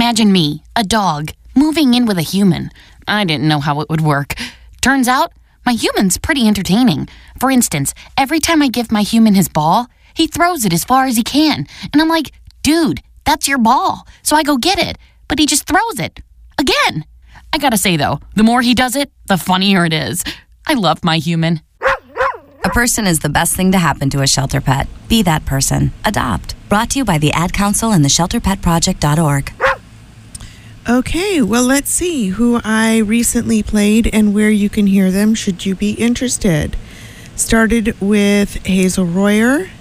Imagine me, a dog, moving in with a human. I didn't know how it would work. Turns out, my human's pretty entertaining. For instance, every time I give my human his ball, he throws it as far as he can. And I'm like, dude, that's your ball. So I go get it. But he just throws it. Again. I gotta say, though, the more he does it, the funnier it is. I love my human. A person is the best thing to happen to a shelter pet. Be that person. Adopt. Brought to you by the Ad Council and the ShelterPetProject.org. Okay, well, let's see who I recently played and where you can hear them should you be interested. Started with Hazel Royer,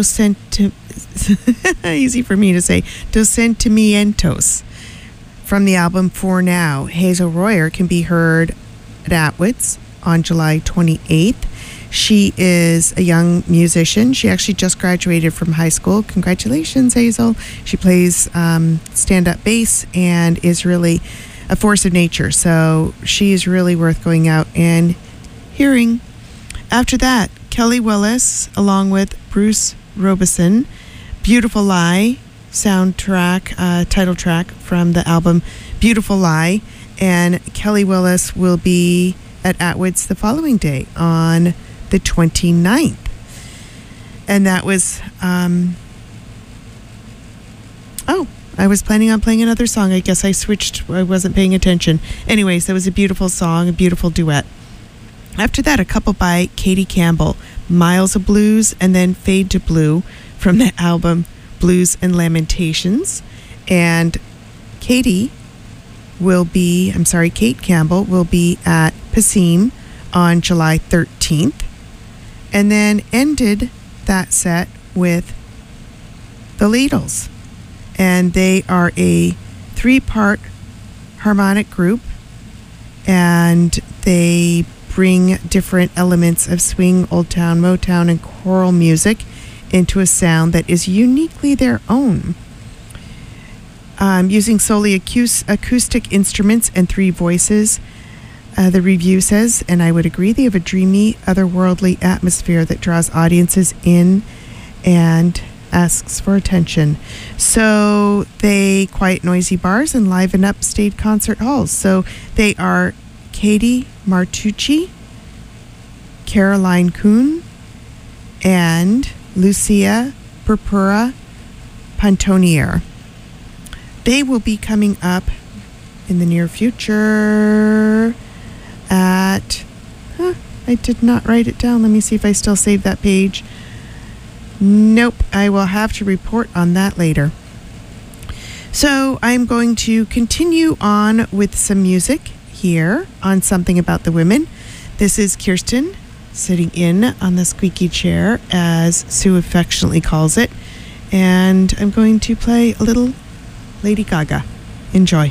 easy for me to say, Dos Sentimientos, from the album For Now. Hazel Royer can be heard at Atwoods on July 28th. She is a young musician. She actually just graduated from high school. Congratulations, Hazel. She plays stand-up bass and is really a force of nature. So she is really worth going out and hearing. After that, Kelly Willis, along with Bruce Robeson, Beautiful Lie, soundtrack, title track from the album Beautiful Lie. And Kelly Willis will be at Atwoods the following day on the 29th. And that was, I was planning on playing another song. I guess I switched. I wasn't paying attention. Anyways, that was a beautiful song, a beautiful duet. After that, a couple by Katie Campbell, Miles of Blues, and then Fade to Blue from the album Blues and Lamentations. And Kate Campbell will be at Passim on July 13th. And then ended that set with the Ladles. And they are a 3-part harmonic group. And they bring different elements of swing, Old Town, Motown, and choral music into a sound that is uniquely their own. Using solely acoustic instruments and 3 voices, the review says, and I would agree, they have a dreamy, otherworldly atmosphere that draws audiences in and asks for attention. So they quiet noisy bars and liven up state concert halls. So they are Katie Martucci, Caroline Kuhn, and Lucia Purpura Pantonier. They will be coming up in the near future at... I did not write it down. Let me see if I still save that page. Nope. I will have to report on that later. So I'm going to continue on with some music here on Something About the Women. This is Kirsten sitting in on the squeaky chair, as Sue affectionately calls it. And I'm going to play a little Lady Gaga. Enjoy.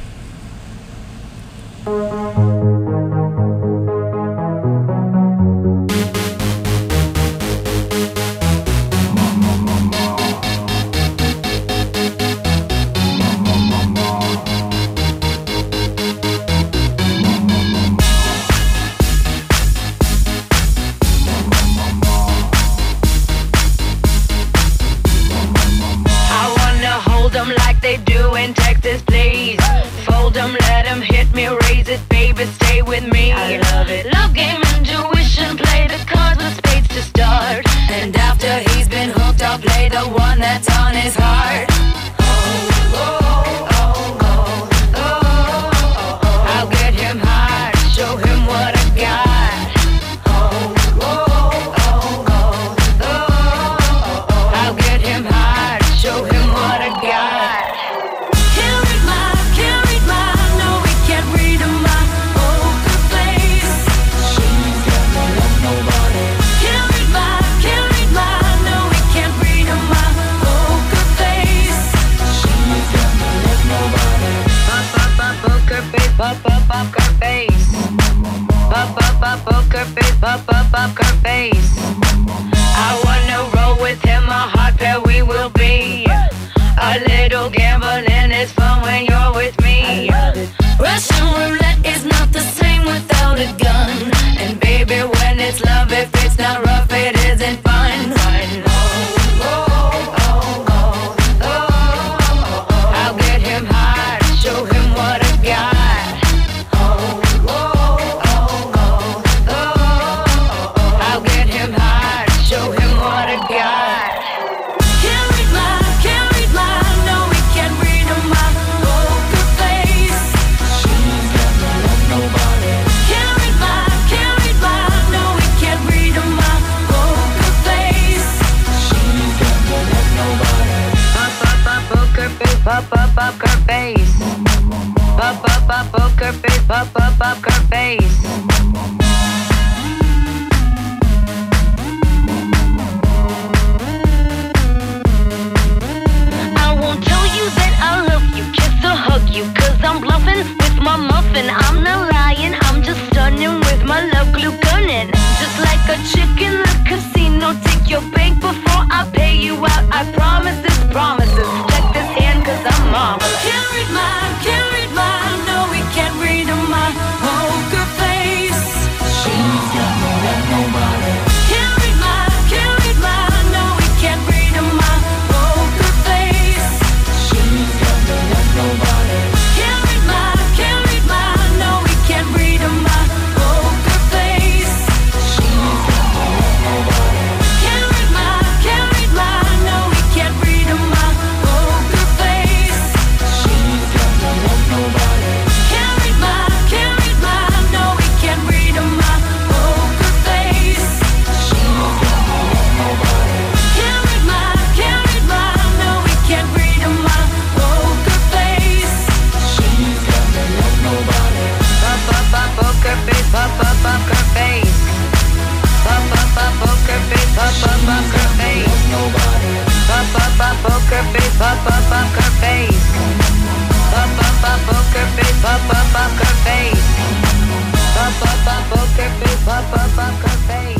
Show face, poker face. Poker face, poker face. I won't tell you that I love you, kiss or hug you, 'cause I'm bluffing with my muffin. I'm not lying, I'm just stunning with my love glue gunning. Just like a chick in the casino, take your bank before I pay you out. I promise this promises. Check this hand 'cause I'm marvelous. Can't read mine, no we can't read my poker face. She's got more than nobody. Can't read mine, no we can't read my poker face. She's got more than nobody. Can't read mine, no we can't read my poker face. She's got more than nobody. Can't read mine, no we can't read my poker face. She's got more than nobody. Can't read mine, no we can't read my poker face. She's got more than nobody. Can't read mine, no we can't read my poker face. She's got more than nobody. Poker face, poker face. Poker face, poker face. Nobody. Poker face, poker face. Poker face, poker face. Poker face, poker face.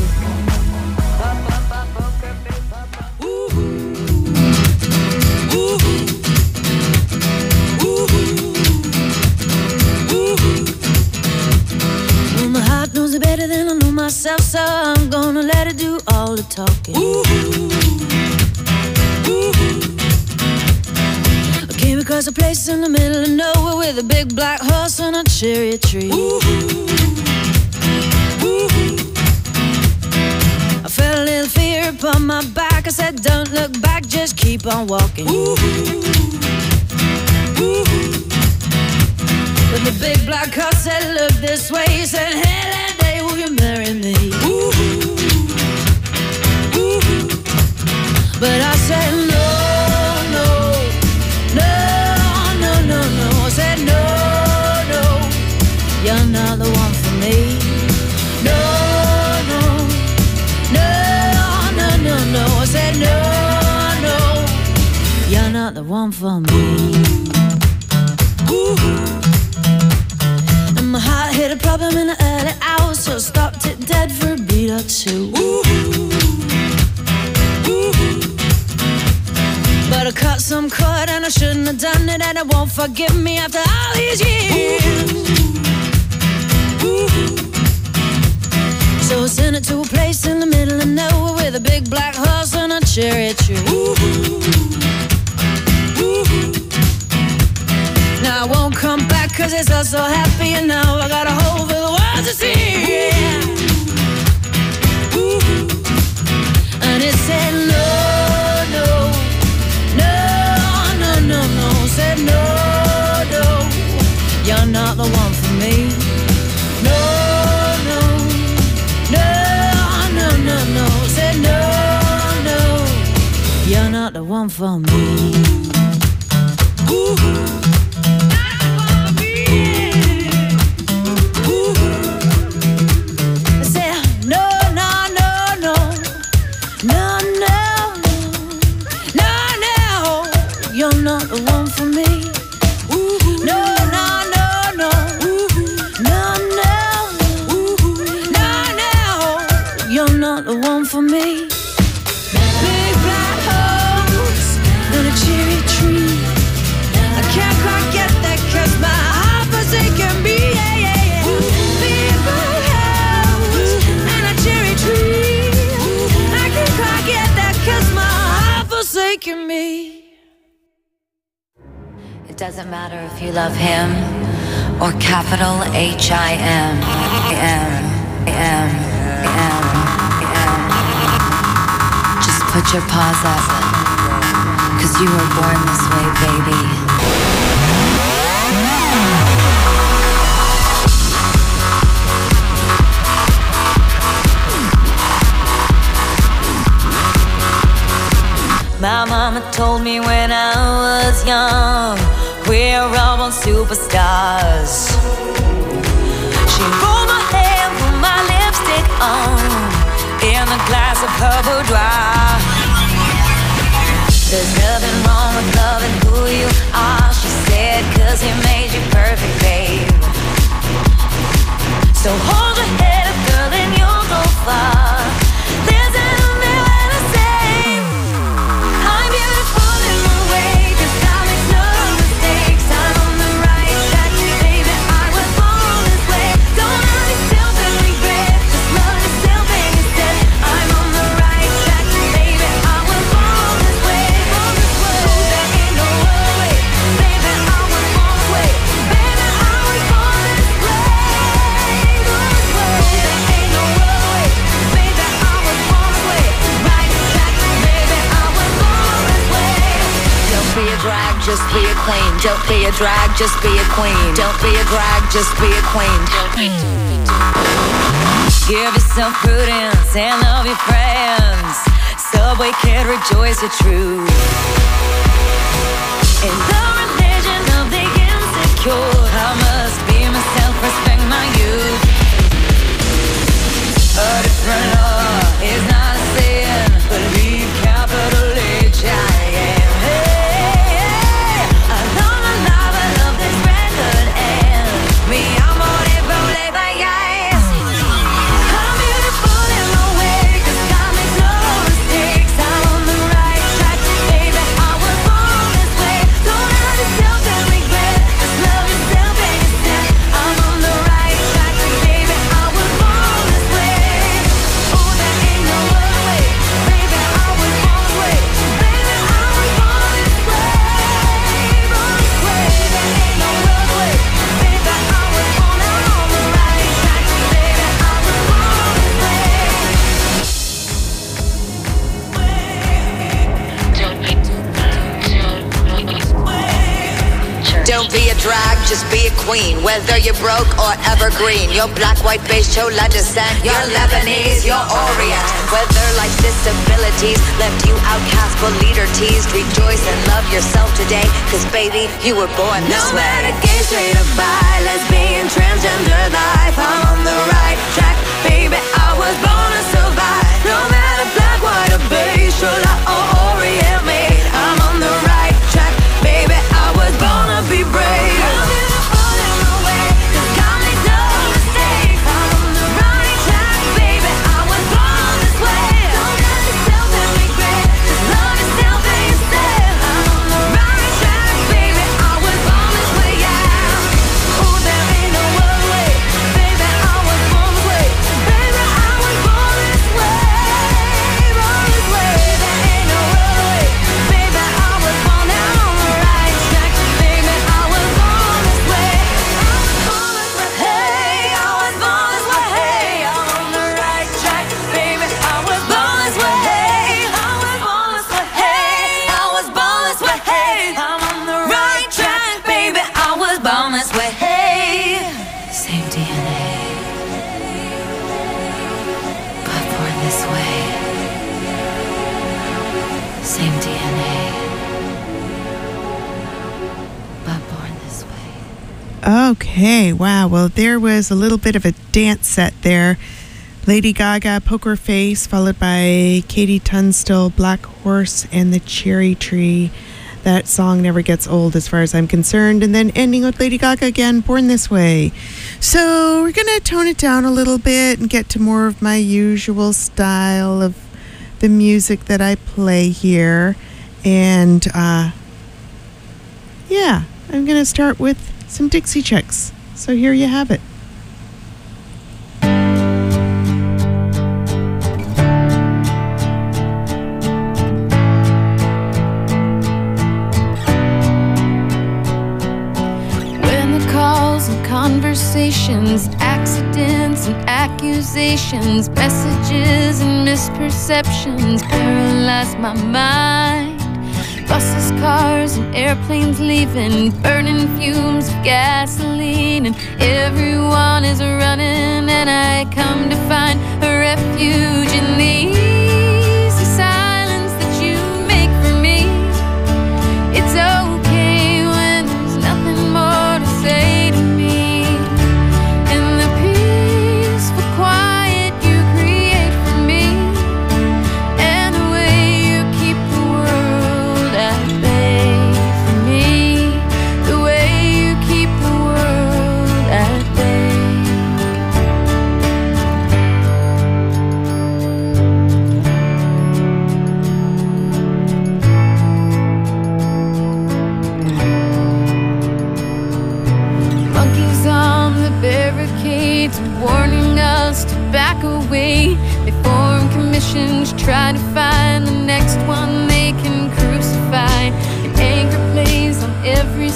Well, my heart knows it better than I know myself, so I'm gonna let it do all the talking. I came across a place in the middle of nowhere with a big black horse and a cherry tree. I felt a little fear upon my back. I said, don't look back, just keep on walking. But the big black horse said, look this way. He said, hey, that day, will you marry me? But I said, no, no, no, no, no, no. I said, no, no, you're not the one for me. No, no, no, no, no, no. I said, no, no, you're not the one for me. And my heart hit a problem in the early hours, so I stopped it dead for a beat or two. But I cut some cord and I shouldn't have done it, and it won't forgive me after all these years. So I sent it to a place in the middle of nowhere with a big black horse and a cherry tree. Now I won't come back 'cause it's all so happy, and now I got a hole for the world to see. And it said no, no, no, no, no, no. Said no, no, you're not the one for me. No, no, no, no, no, no. Said no, no, you're not the one for me. You're not the one for me. No, no, no, no. No, no. No, no. You're not the one for me. Big black horse and a cherry tree. I can't quite get that 'cause my heart forsaken me. Yeah, yeah, yeah. Big black horse and a cherry tree. I can't quite get that 'cause my heart forsaken me. It doesn't matter if you love him or capital H-I-M. Just put your paws up, 'cause you were born this way, baby. My mama told me when I was young, young, we're all born superstars. She rolled my hair, put my lipstick on, in a glass of her boudoir. There's nothing wrong with loving who you are, she said, 'cause he made you perfect, babe. So hold your head up, girl, and you'll go far. Listen to me when I say I'm beautiful in my way, 'cause God makes no mistakes. I'm on the right track, baby, I was born this way. Don't hurt yourself and regret, just love yourself and instead. I'm on the right track, baby, I was born this way. Oh, there ain't no other way, baby, I was born this way. Baby, I was born this way. Be a drag, just be a queen. Don't be a drag, just be a queen. Don't be a drag, just be a queen. Give yourself prudence and love your friends. Subway kid, rejoice your truth. In the religion of the insecure, I must be myself, respect my youth. A different law is not a sin. Believe capital H I am. Don't be a drag, just be a queen. Whether you're broke or evergreen, you're black, white, beige, chola descent, you're Lebanese, you're Orient. Whether life's disabilities left you outcast but leader teased, rejoice and love yourself today, 'cause baby, you were born this way. No matter gay, straight or bi, lesbian, transgender life, I'm on the right track, baby, I was born to survive. No matter black, white or beige, chola or Orient made, I'm on the right track, baby, I was born to be brave. I'm beautiful in my way, 'cause God makes no mistakes. I'm on the right track, baby, I was born this way. Don't hurt yourself and regret, just love yourself and instead. I'm on the right track, baby, I was born this way, yeah. Oh, there ain't no other way, baby, I was born this way. Baby, I was born this way, born this way. There ain't no other way, baby, I was born now on the right track, baby, I was born this way. I was born this way, hey, I was born this way, hey, I'm on the right track, baby, I was born this way, hey, I was born this way, hey, I was born this way, hey, I'm on the right track, baby, I was born this way, hey. Same DNA, but born this way. Same DNA, but born this way. Okay, wow. Well, there was a little bit of a dance set there. Lady Gaga, Poker Face, followed by Katie Tunstall, Black Horse, and the Cherry Tree. That song never gets old as far as I'm concerned. And then ending with Lady Gaga again, Born This Way. So we're going to tone it down a little bit and get to more of my usual style of the music that I play here. And yeah, I'm going to start with some Dixie Chicks. So here you have it. When the calls and conversations, accidents and accusations, messages and misperceptions paralyze my mind. Buses, cars, and airplanes leaving, burning fumes of gasoline, and everyone is running, and I come to find a refuge in the easy silence that you make for me. It's okay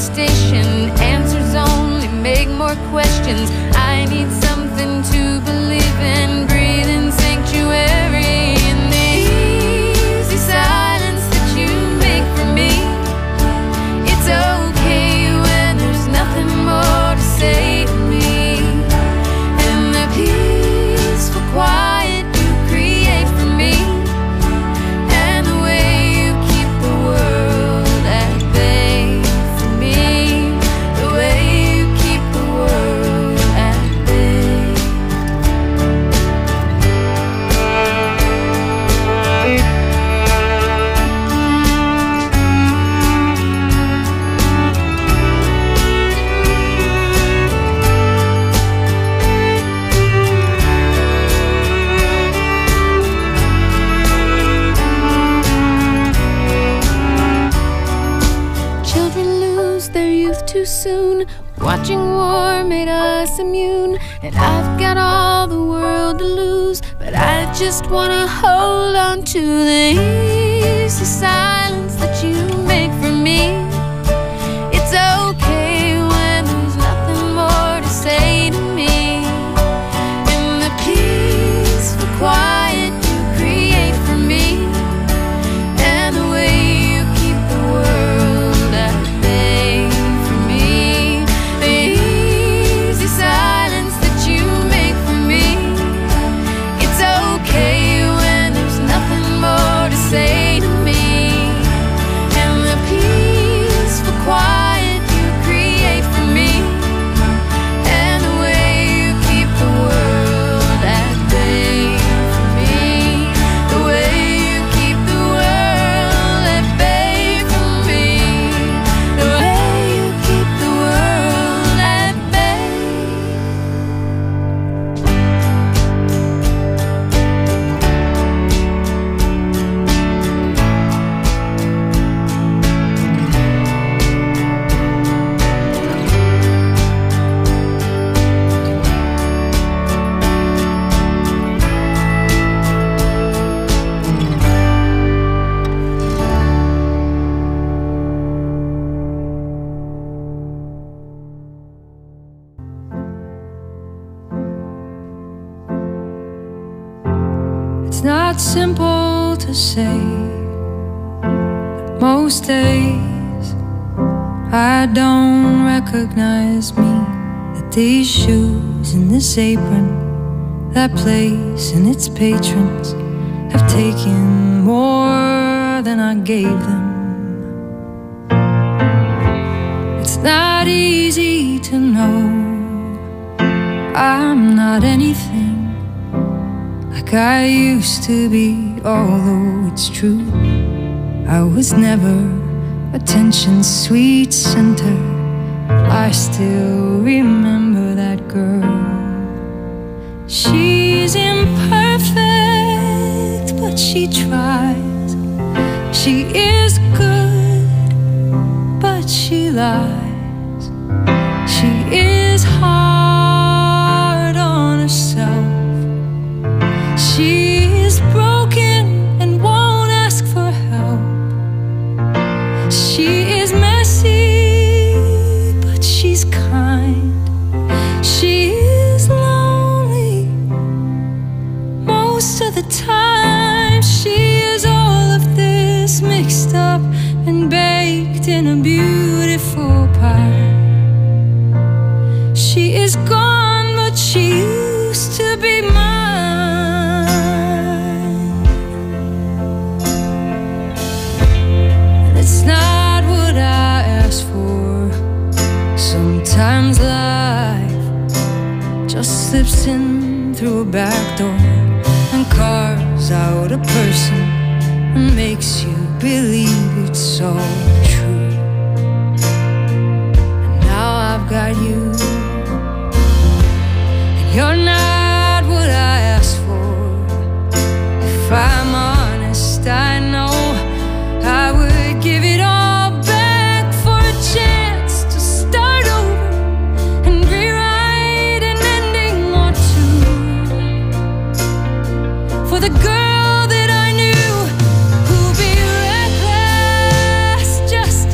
devastation. Answers only make more questions. I need something to believe in. Breathe in sanctuary in the easy silence that you make for me. It's okay when there's nothing more to say to me. And the peaceful quiet you create for me. And the way you keep the world at bay for me. The way you keep the world at bay. Children lose their youth too soon. Watching war made us immune. And I've got all the world to lose, but I just wanna hold on to the easy silence that you make for me. It's okay when there's nothing more to say to me. In the peaceful quiet you create for me. And the way you keep the world at bay for me. The easy silence that you make for me. It's okay when there's nothing more to say to me. And the peaceful quiet you create for me. And the way you keep the world at bay for me. The way you keep the world at bay for me. The way you keep the world at bay. It's not simple to say, but most days I don't recognize me. That these shoes and this apron, that place and its patrons have taken more than I gave them. It's not easy to know I'm not anything like I used to be, although it's true I was never attention's sweet center. I still remember that girl. She's imperfect, but she tries. She is good, but she lies. She is hard on herself. She is broken and won't ask for help. She is messy, but she's kind. She is lonely most of the time. She is all of this mixed up and baked in a beautiful pie. She is gone, but she used to be mine. It's not what I asked for. Sometimes life just slips in through a back door and carves out a person and makes you believe it's so true. And now I've got you, and you're not what I asked for. If I'm honest, I know I would give it all back for a chance to start over and rewrite an ending or two. For the girl that I knew, who'd be reckless just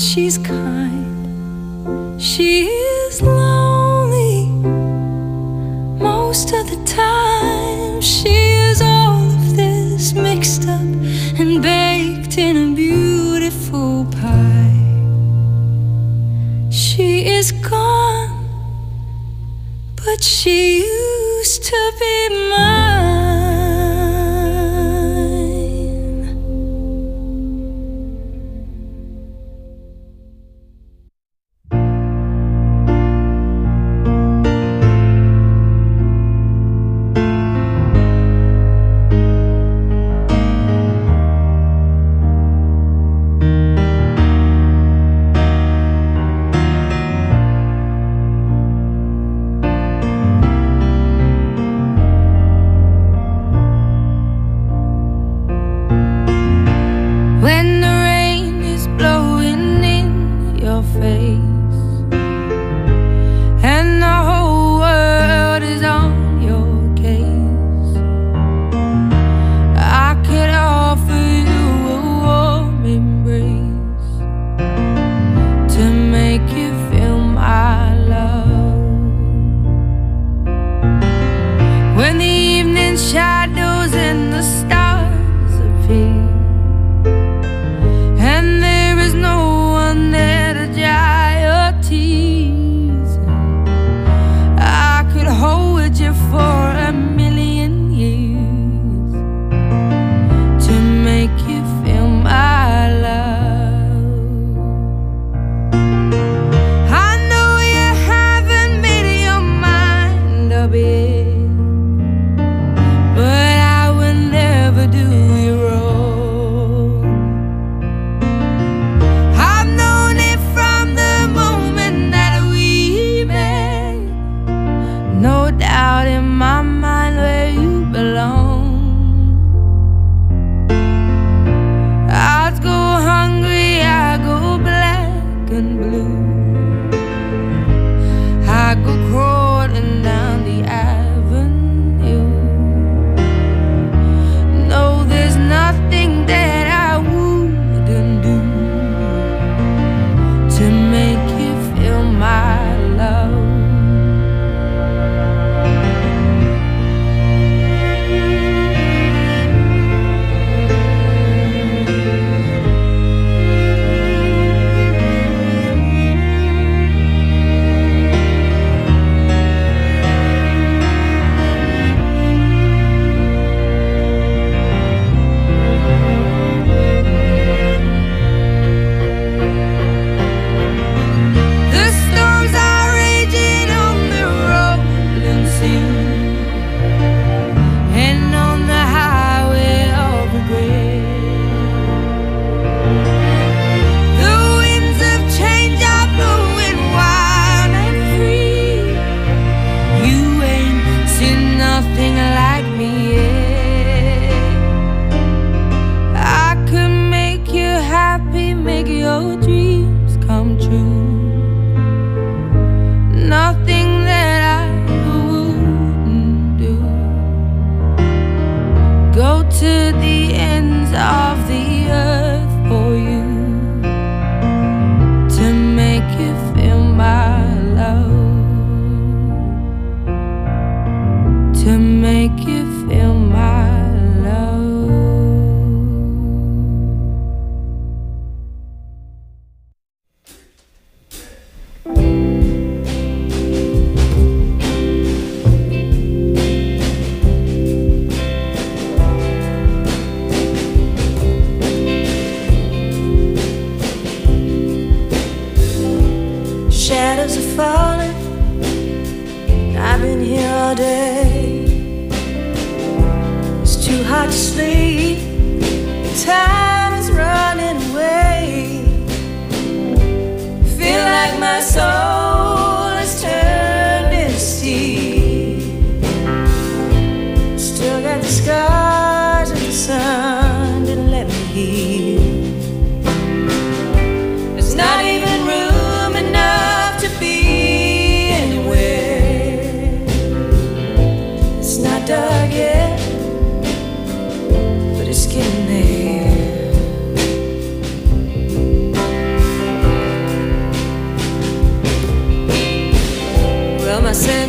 she's kind. She is lonely most of the time. She is all of this mixed up and baked in a beautiful pie. She is gone, but she used to be mine.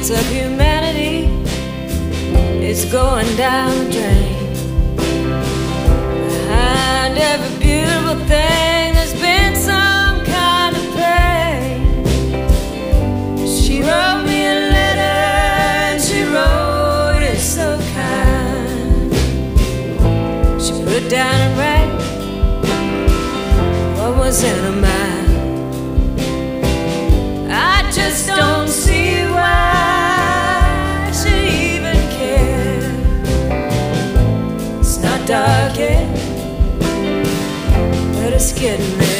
chance of humanity is going down the drain. Behind every beautiful thing there's been some kind of pain. She wrote me a letter and she wrote it so kind. She put down and write what was in her mind. I just don't see why she even cared. It's not dark yet, but it's getting there.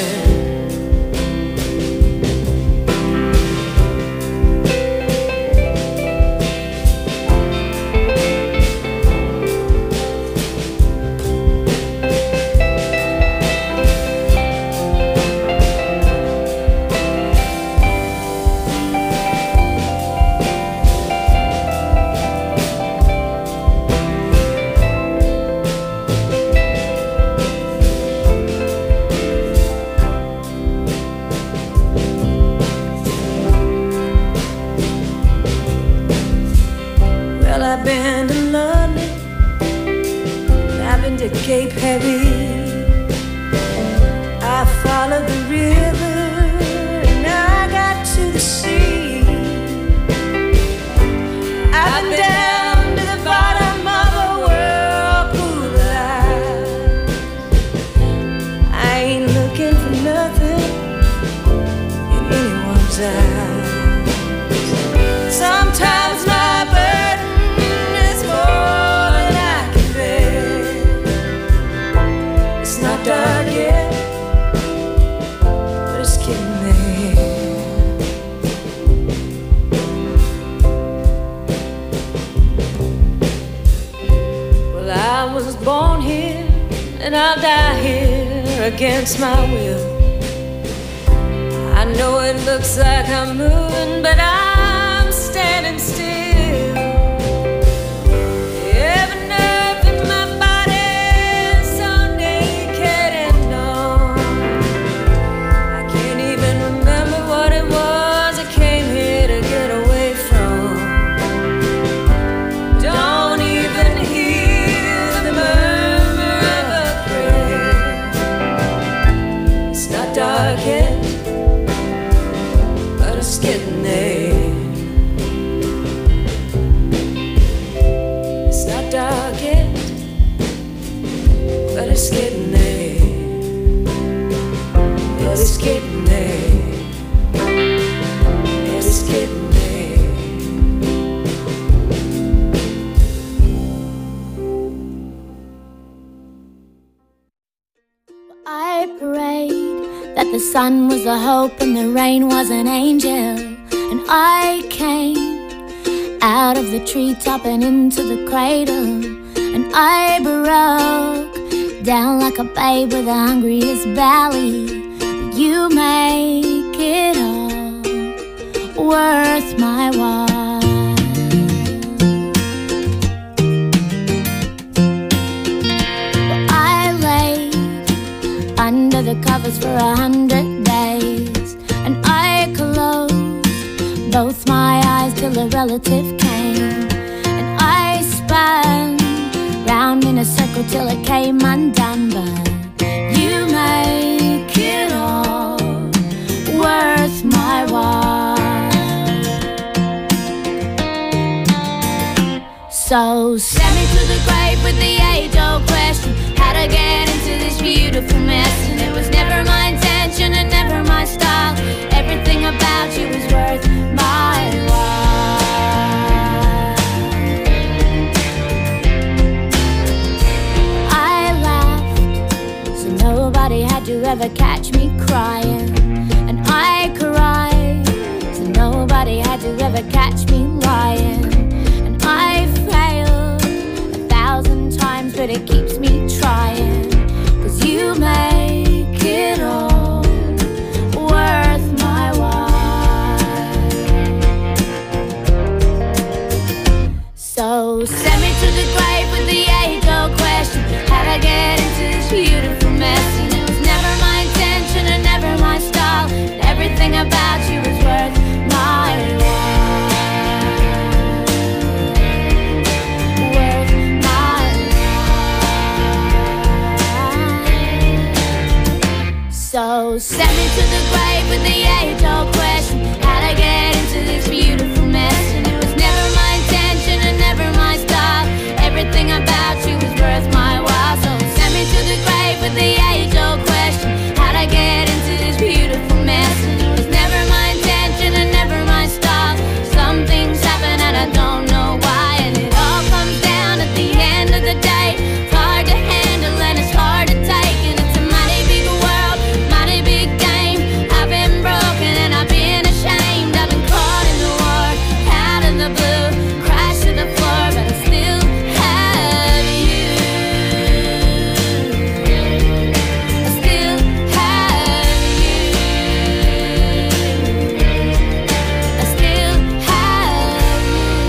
I've been to London, I've been to Cape Heavy, I followed the river and I got to the sea. I've been down to the bottom of a whirlpool line. I ain't looking for nothing in anyone's eyes. Sometimes my burden is more than I can bear. It's not dark yet, but it's getting there. Well, I was born here and I'll die here against my will. I know it looks like I'm moving, but I'm standing still. Every nerve in my body is so naked and numb. I can't even remember what it was I came here to get away from. Don't even hear the murmur of a prayer. It's not dark yet, but it's getting there. It's not dark yet, but it's getting there. But it's getting there. But it's getting there. I prayed that the sun was a hope and the rain was an angel. And I came out of the treetop and into the cradle. And I broke down like a babe with the hungriest belly. But you make it all worth my while. Well, I laid under the covers for 100 days, and I closed both my eyes till a relative came, and I spun round in a circle till it came undone. But you make it all worth my while. So send me to the grave with the age-old question, how to get into this beautiful mess. And it was never my intention and never my style. Everything about you was worth my while. I laughed so nobody had to ever catch me crying, and I cried so nobody had to ever catch me lying. And I failed 1,000 times, but it keeps me trying, 'cause you make it all worth my while. So send me to the grave with the age-old question, how'd I get into this beautiful mess? And it was never my intention and never my style. Everything about you was worth my while. So send me to the grave with the age-old question, how'd I get into this beautiful mess? And it was never my intention and never my style. Everything about you was worth my while. So send me to the grave with the age-old question, how'd I get into this beautiful mess? And it was never my intention and never my style. Some things happen and I don't know why, and it all comes down at the end of the day. It's hard to handle and it's hard to take, and it's a mighty big world, mighty big game. I've been broken and I've been ashamed. I've been caught in the war, out in the blue, crashed to the floor, but I still have you. I still have you. I still have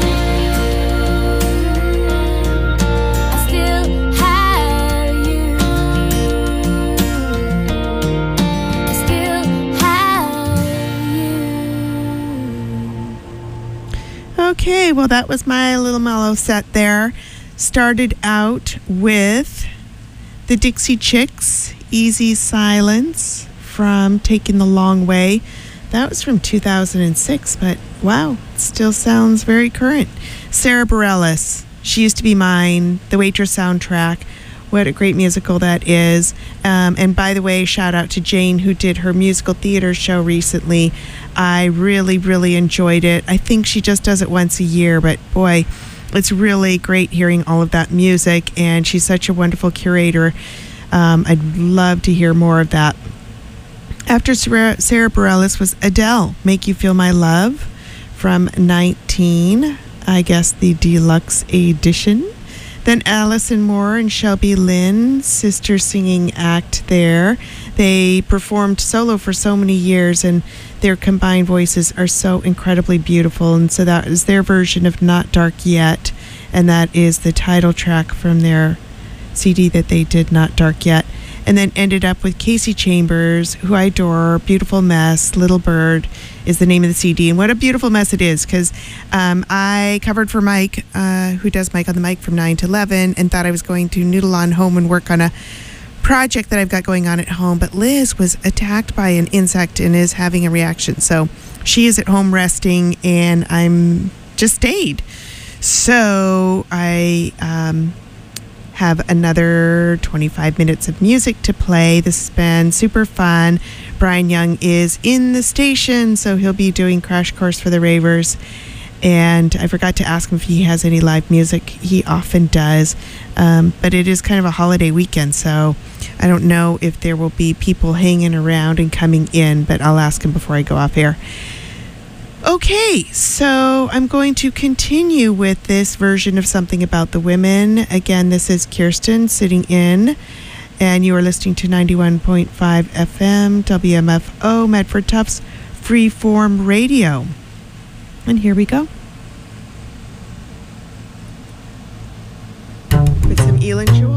you. I still have you. I still have you. Okay, well, that was my little mellow set there. Started out with the Dixie Chicks, Easy Silence from Taking the Long Way. That was from 2006, but wow, it still sounds very current. Sarah Bareilles, She Used to Be Mine, the Waitress soundtrack. What a great musical that is. And by the way, shout out to Jane, who did her musical theater show recently. I really, really enjoyed it. I think she just does it once a year, but boy, it's really great hearing all of that music, and she's such a wonderful curator. I'd love to hear more of that. After Sarah Bareilles was Adele, Make You Feel My Love from 19, I guess the deluxe edition. Then Alison Moore and Shelby Lynn, sister singing act there. They performed solo for so many years, and their combined voices are so incredibly beautiful. And so that is their version of Not Dark Yet, and that is the title track from their CD that they did, Not Dark Yet. And then ended up with Casey Chambers, who I adore. Beautiful Mess, Little Bird is the name of the CD. And what a beautiful mess it is, because I covered for Mike, who does Mike on the Mic from 9 to 11, and thought I was going to noodle on home and work on a project that I've got going on at home. But Liz was attacked by an insect and is having a reaction. So she is at home resting, and I'm just stayed. So I have another 25 minutes of music to play. This has been super fun. Brian Young is in the station, so he'll be doing Crash Course for the Ravers. And I forgot to ask him if he has any live music. He often does, but it is kind of a holiday weekend, so I don't know if there will be people hanging around and coming in, but I'll ask him before I go off air. Okay, so I'm going to continue with this version of Something About the Women. Again, this is Kirsten sitting in, and you are listening to 91.5 FM, WMFO, Medford Tufts Freeform Radio. And here we go. With some Elin Jewell.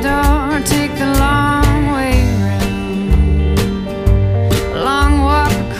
Walk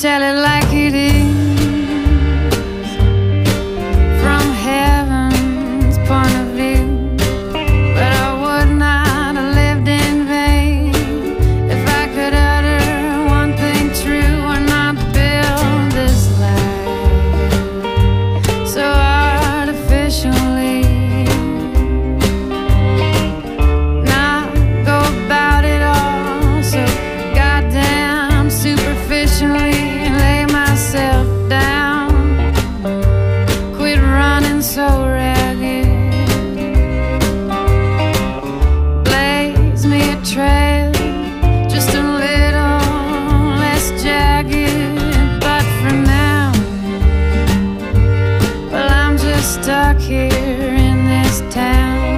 tell it like it is, from heaven's point of view. But I would not have lived in vain if I could utter one thing true and not build this life so artificially. Not go about it all so goddamn superficially and lay myself down. Quit running so ragged. Blaze me a trail just a little less jagged. But for now, well, I'm just stuck here in this town,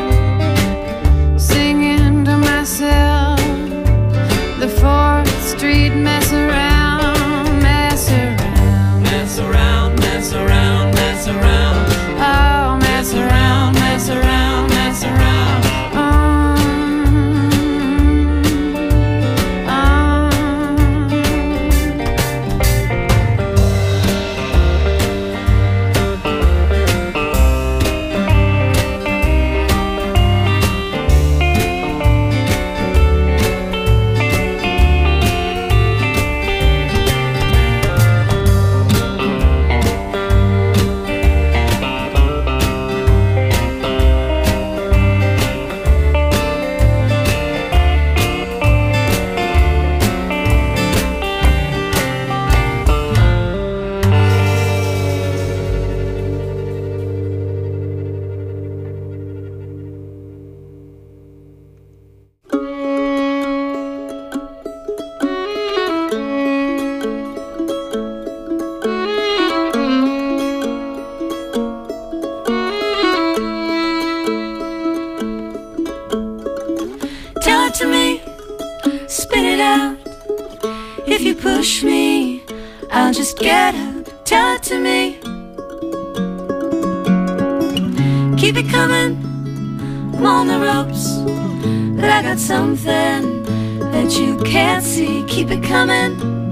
singing to myself the 4th Street mess around, mess around, Mess around, mess around, mess around. oh, mess around, mess around, mess around. Tell it to me, spit it out. If you push me, I'll just get up. Tell it to me. Keep it coming, I'm on the ropes, but I got something that you can't see. Keep it coming.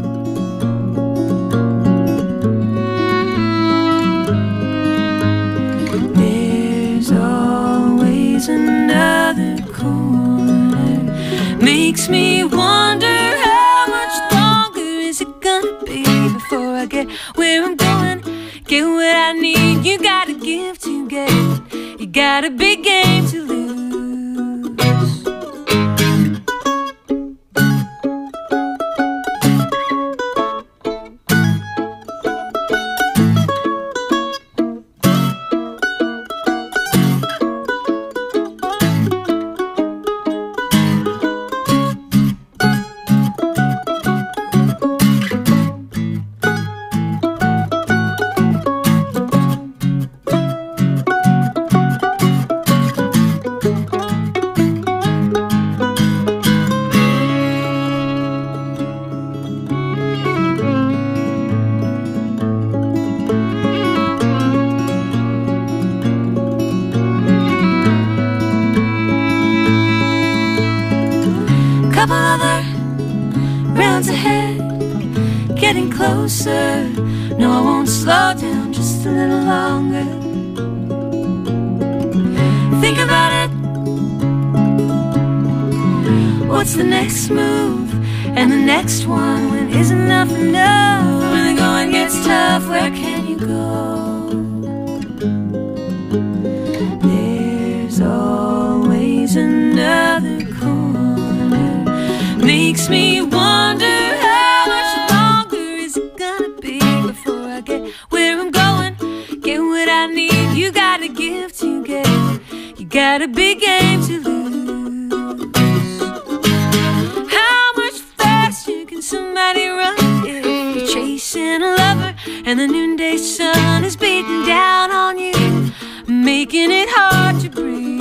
There's always another corner. Makes me wonder how much longer is it gonna be before I get where I'm going, get what I need. You gotta give to get it. You got a big game to lose. Couple other rounds ahead, getting closer. No, I won't slow down just a little longer. Think about it. What's the next move? And the next one, when isn't enough enough? When the going gets tough, where can you go? There's always another corner. Makes me wonder how much longer is it gonna be before I get where I'm going, get what I need. You gotta give to get it. You got a big game to lose. How much faster can somebody run if you're chasing a lover and the noonday sun is beating down on you, making it hard to breathe?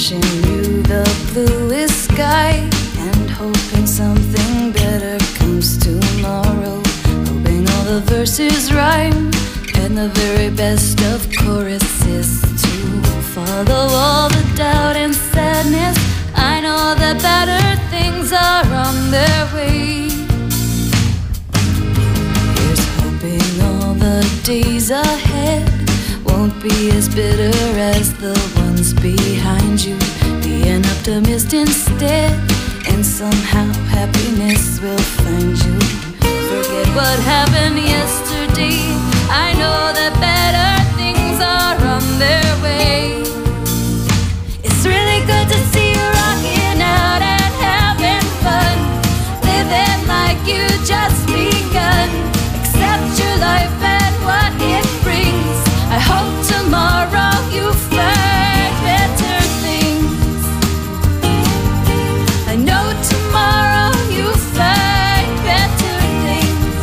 wishing you the bluest sky and hoping something better comes tomorrow. Hoping all the verses rhyme and the very best of choruses to follow all the doubt and sadness. I know that better things are on their way. Here's hoping all the days ahead won't be as bitter as the ones behind you. Be an optimist instead, and somehow happiness will find you. Forget what happened yesterday. I know that better things are on their way. It's really good to see you rocking out and having fun, living like you just begun. Accept your life and what it brings. I hope tomorrow you find better things. I know tomorrow you find better things.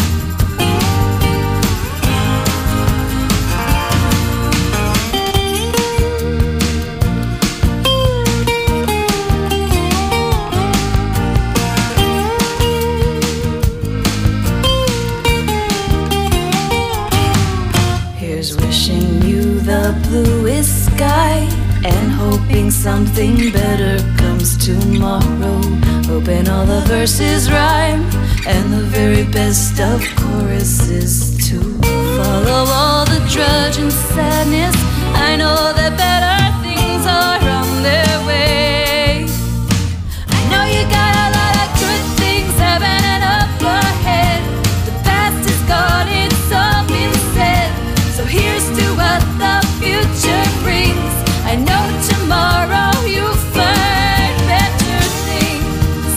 Here's wishing you the bluest sky and hoping something better comes tomorrow. Hoping all the verses rhyme and the very best of choruses to follow all the drudge and sadness. I know that better things are on their way. I know you got a lot of good things happening up ahead. The past is gone, it's all been said. So here's to what the future brings. I know tomorrow you'll find better things.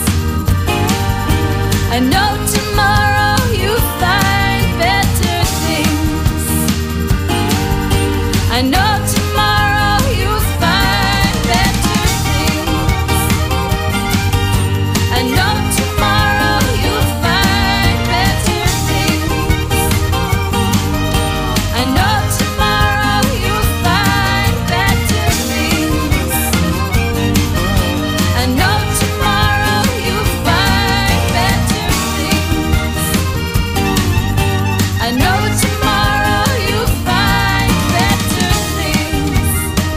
I know tomorrow you'll find better things. I know tomorrow you'll find better things. I know tomorrow you'll find better things. I know tomorrow you'll find better things. I know tomorrow you'll find better things. I know tomorrow you'll find better things.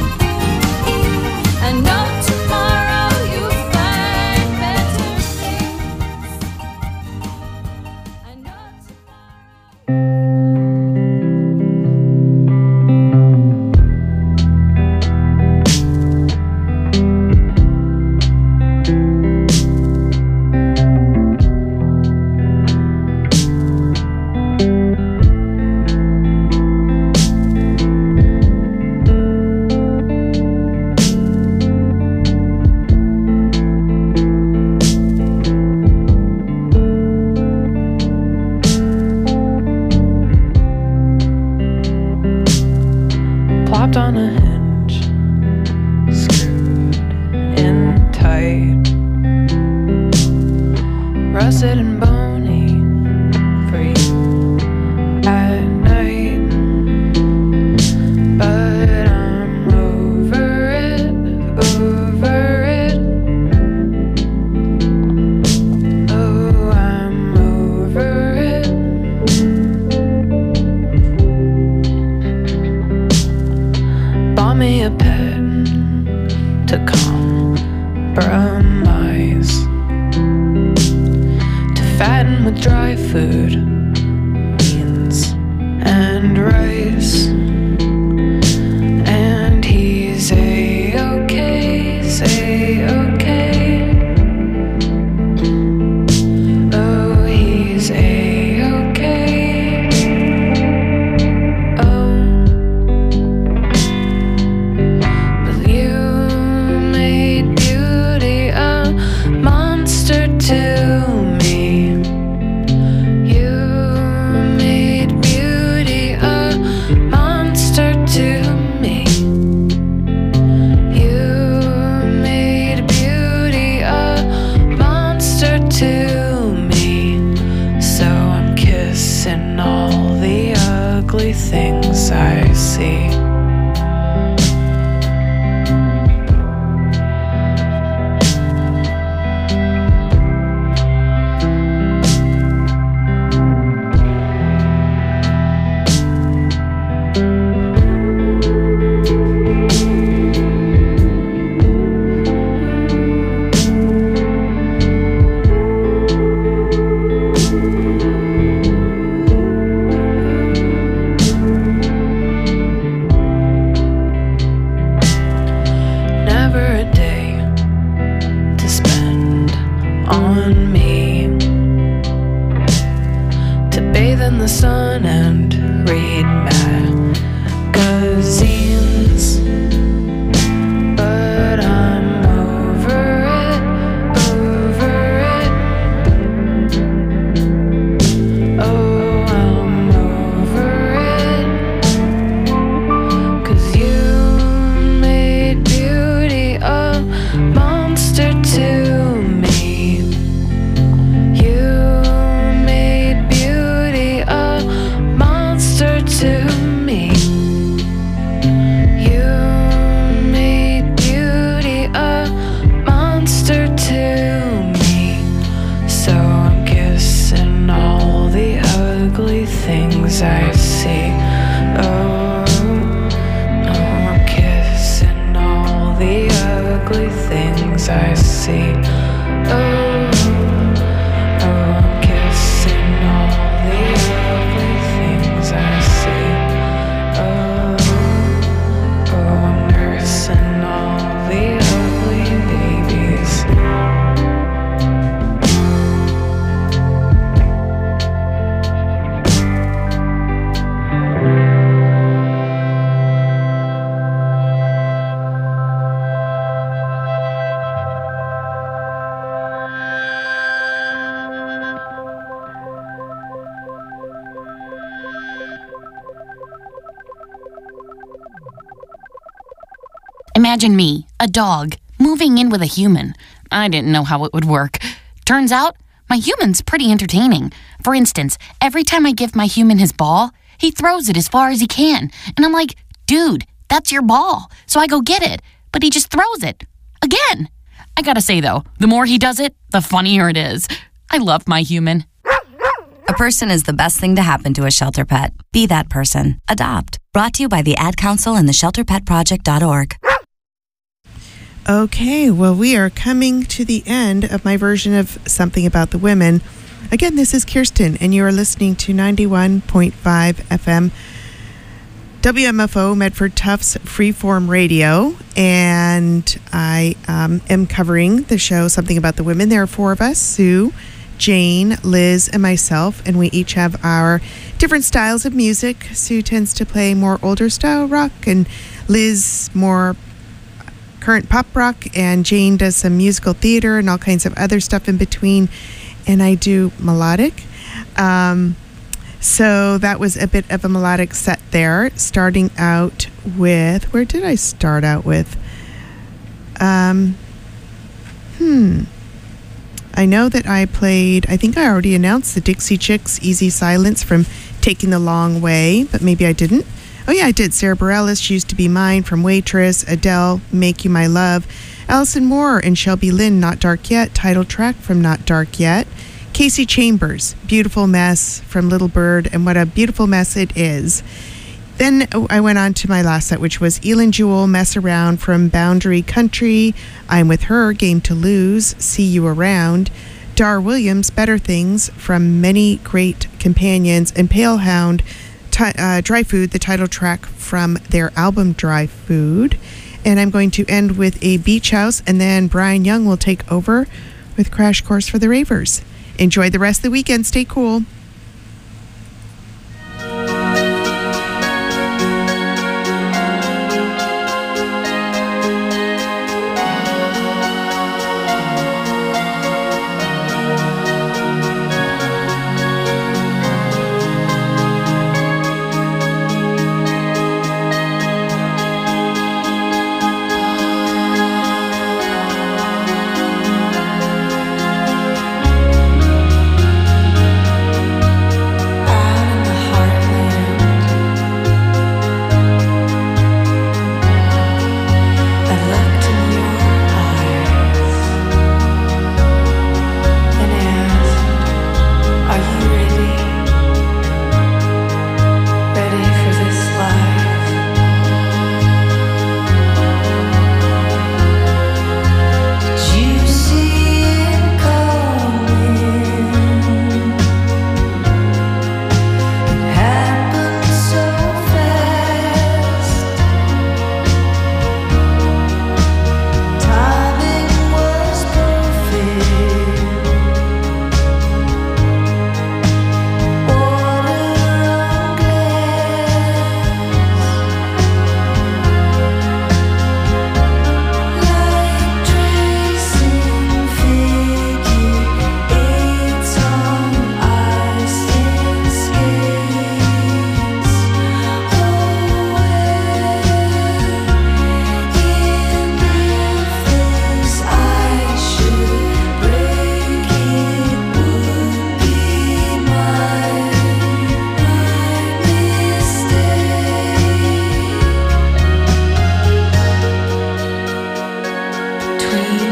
I know tomorrow you'll find better things. I know tomorrow. Plopped on a hinge, screwed in tight, rusted and bony for you at night. But I'm over it, over it. Oh, I'm over it. Bought me a pet to compromise, to fatten with dry food, beans and rice. And he's a-okay, say okay. Oh, he's a-okay. Oh, but you made beauty a monster to me. You made beauty a monster to me. You made beauty the sun and read magazines. But I'm over it, over it. Oh, I'm over it. 'Cause you made beauty a monster to me. You made beauty a monster to me. You made beauty a monster to me. So I'm kissing all the ugly things I see. Oh, I'm kissing all the ugly things I see. Oh, I'm kissing all the ugly things I see. Oh, I'm nursing all the ugly babies. Imagine me, a dog, moving in with a human. I didn't know how it would work. Turns out, my human's pretty entertaining. For instance, every time I give my human his ball, he throws it as far as he can. And I'm like, dude, that's your ball. So I go get it. But he just throws it. Again. I gotta say though, the more he does it, the funnier it is. I love my human. A person is the best thing to happen to a shelter pet. Be that person. Adopt. Brought to you by the Ad Council and the ShelterPetProject.org. Okay, well, we are coming to the end of my version of Something About the Women. Again, this is Kirsten, and you are listening to 91.5 FM WMFO Medford Tufts Freeform Radio, and I am covering the show Something About the Women. There are four of us: Sue, Jane, Liz, and myself, and we each have our different styles of music. Sue tends to play more older style rock, and Liz more current pop rock, and Jane does some musical theater and all kinds of other stuff in between, and I do melodic. So that was a bit of a melodic set there, starting out with, where did I start out with? I know that I played, I think I already announced the Dixie Chicks, Easy Silence from Taking the Long Way, but maybe I didn't. Oh yeah, I did. Sarah Bareilles, She Used to Be Mine from Waitress, Adele, Make You My Love, Alison Moore and Shelby Lynn, Not Dark Yet, title track from Not Dark Yet, Casey Chambers, Beautiful Mess from Little Bird, and What a Beautiful Mess It Is. Then I went on to my last set, which was Elin Jewell, Mess Around from Boundary Country, I'm With Her, Game to Lose, See You Around, Dar Williams, Better Things from Many Great Companions, and Pale Hound, Dry Food, the title track from their album Dry Food. And I'm going to end with a Beach House, and then Brian Young will take over with Crash Course for the Ravers. Enjoy the rest of the weekend. Stay cool. between